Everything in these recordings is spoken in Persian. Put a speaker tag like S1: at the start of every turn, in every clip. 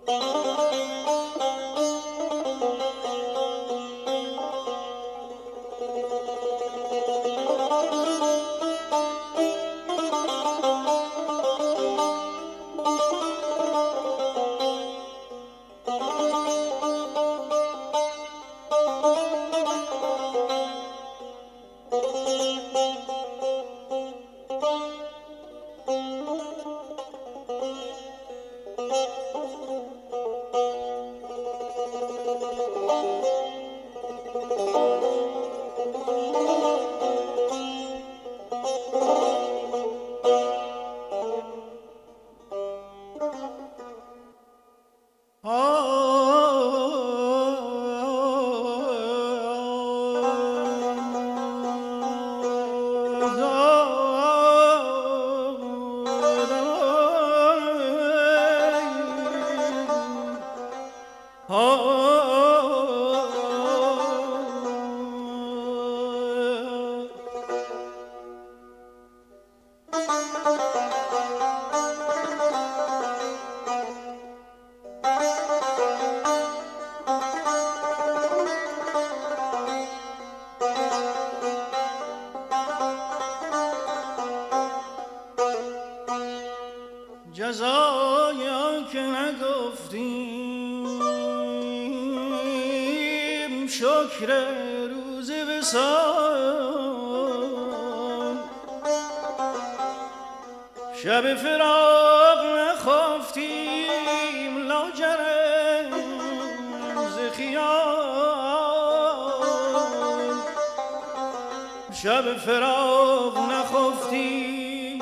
S1: جزایا که نگفتیم شکر روز وصال، شب فراق نخفتیم لاجرم ز خیال، شب فراق نخفتیم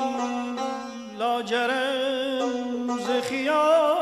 S1: لاجرم ز خیال.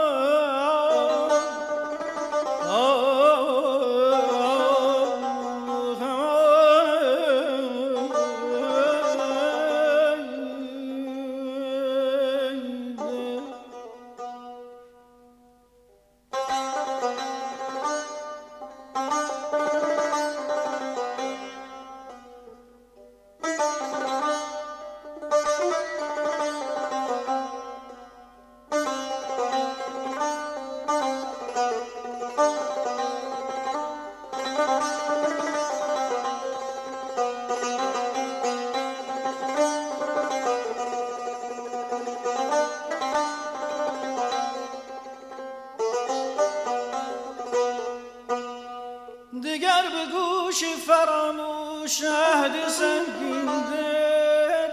S1: دیگر به گوش فراموش عهد سنگین دل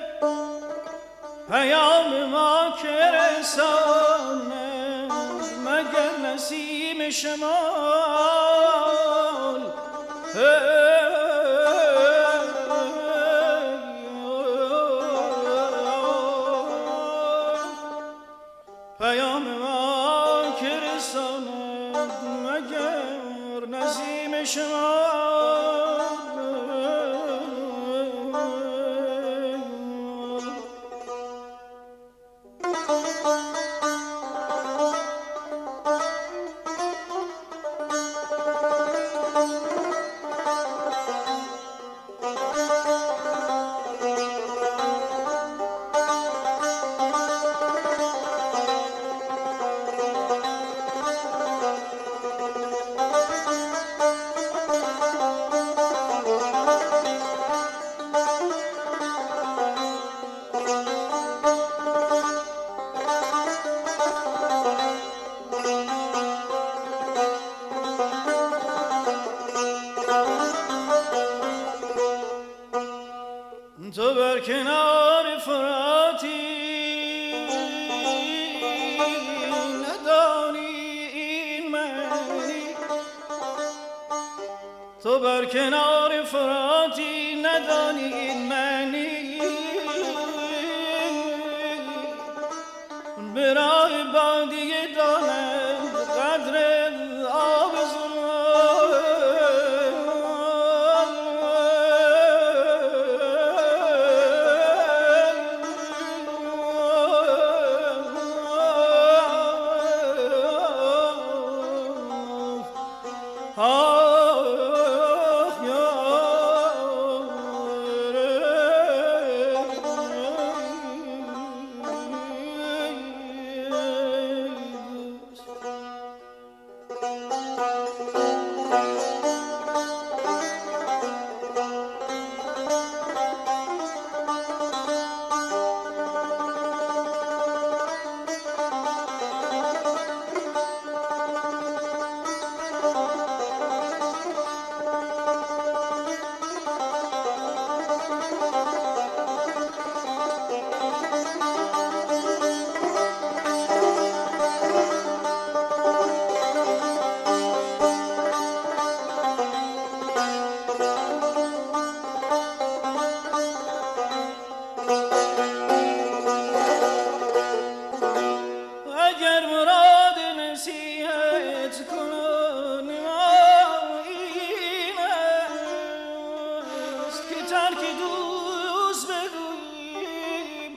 S1: پیام ما که رساند مگر نسیم شمال. پیام ما که رساند مگر نسیم شمال. تو بر کنار فراتی ندانی این معنی، تو بر کنار فراتی ندانی این معنی، به راه بادیه دانند قدر آب نصیحت کنان ما این است که ترک دوست بگوییم.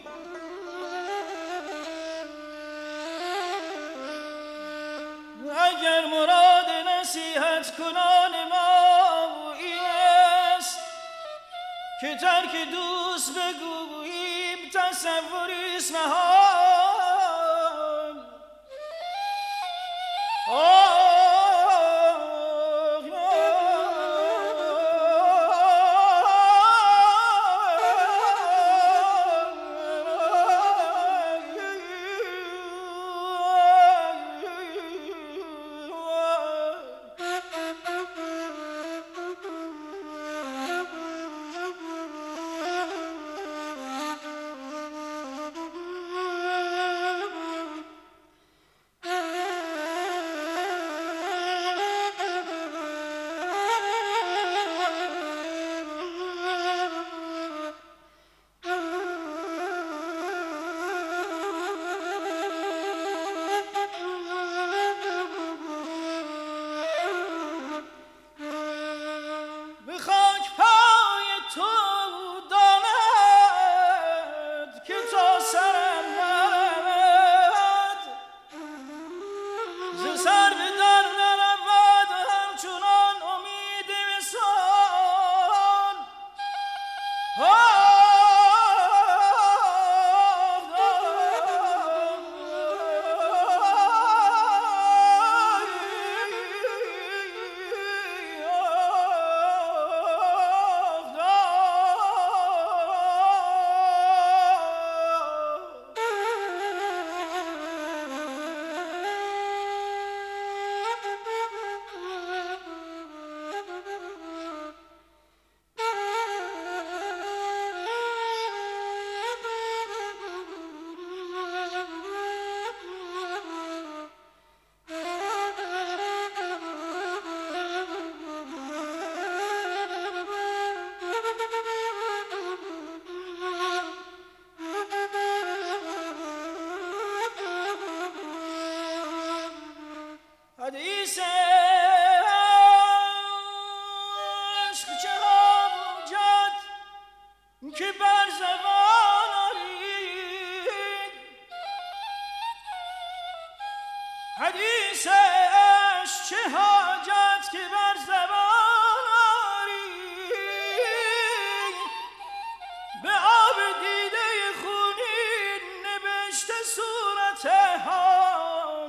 S1: اگر مراد نصیحت کنان ما این است که ترک دوست بگوییم، تصوری است نهان. حدیث عشق چه حاجت که بر زبان آرید، حدیث عشق چه حاجت که بر زبان آرید، به آب دیده خونین نبشته صورت حال.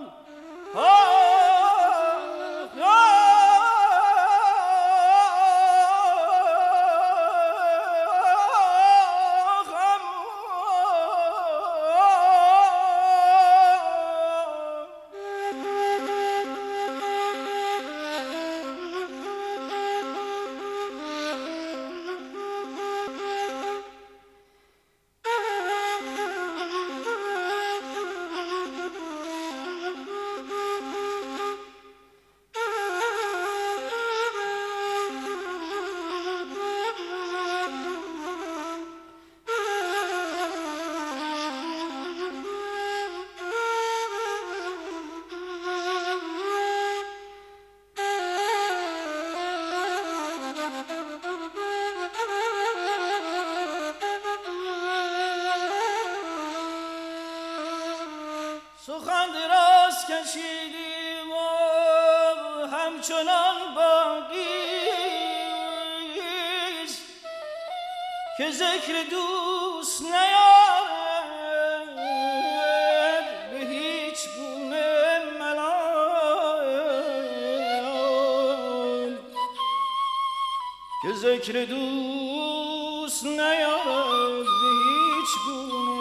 S1: سخن دراز کشیدیم و همچنان باقیست که ذکر دوست نیارد به هیچ گونه ملال، که ذکر دوست نیارد به هیچ گونه